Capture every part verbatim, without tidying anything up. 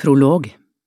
Prolog.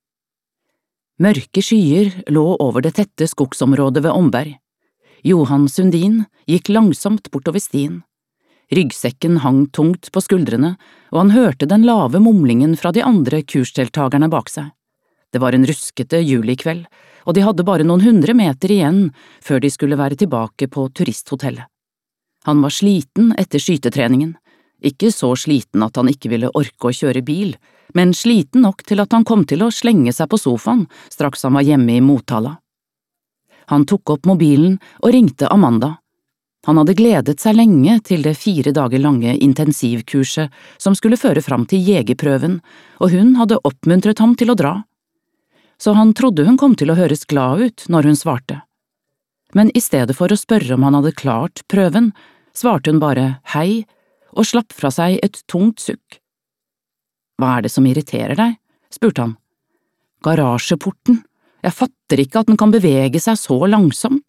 Mørke skyer lå over det tette skogsområdet ved Omberg. Johan Sundin gikk langsomt bortover stien. Ryggsekken hang tungt på skuldrene, og han hørte den lave mumlingen fra de andre kursdeltagerne bak seg. Det var en ruskete julikveld, og de hadde bare noen hundre meter igjen før de skulle være tilbake på turisthotellet. Han var sliten etter skytetreningen, ikke så sliten at han ikke ville orke å kjøre bil, men sliten nok til at han kom til å slenge seg på sofaen straks han var hjemme i Motala. Han tok opp mobilen og ringte Amanda. Han hadde gledet seg lenge til det fire dager lange intensivkurset som skulle føre fram til jegerprøven, og hun hadde oppmuntret ham til å dra. Så han trodde hun kom til å høres glad ut når hun svarte. Men i stedet for å spørre om han hadde klart prøven, svarte hun bare hei og slapp fra seg et tungt sukk. Hva er det som irriterer deg? Spurte han. Garasjeporten. Jeg fatter ikke at den kan bevege seg så langsomt.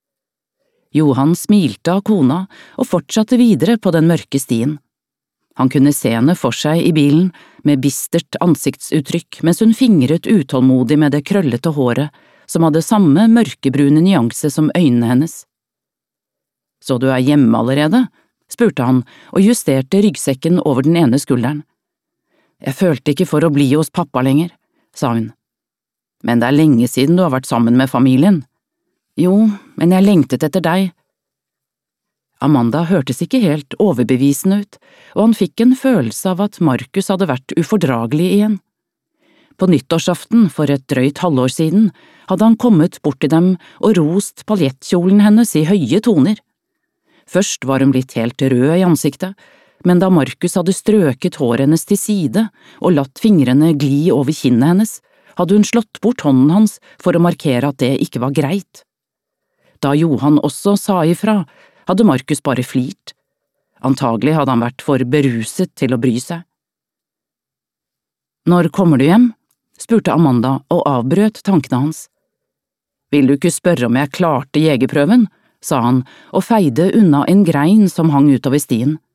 Johan smilte av kona og fortsatte videre på den mørke stien. Han kunne se henne for seg i bilen med bistert ansiktsuttrykk mens hun fingret utålmodig med det krøllete håret som hadde samme mørkebrune nyanse som øynene hennes. Så du er hjemme allerede? Spurte han og justerte ryggsekken over den ene skulderen. Jeg følte ikke for å bli hos pappa lenger, sa hun. Men det er lenge siden du har vært sammen med familien. Jo, men jeg lengtet etter deg. Amanda hørtes ikke helt overbevisende ut, og han fikk en følelse av at Markus hadde vært ufordragelig igjen. På nyttårsaften for et drøyt halvår siden hadde han kommet bort til dem og rost paljettkjolen hennes i høye toner. Først var hun blitt helt rød i ansiktet, men da Markus hadde strøket håret hennes til side og latt fingrene gli over kinnet hennes, hadde hun slått bort hånden hans for å markere at det ikke var greit. Da Johan også sa ifra, hadde Markus bare flirt. Antagelig hadde han vært for beruset til å bry seg. Når kommer du hjem? Spurte Amanda og avbrøt tankene hans. Vil du ikke spørre om jeg klarte jegerprøven? Sa han og feide unna en grein som hang utover stien.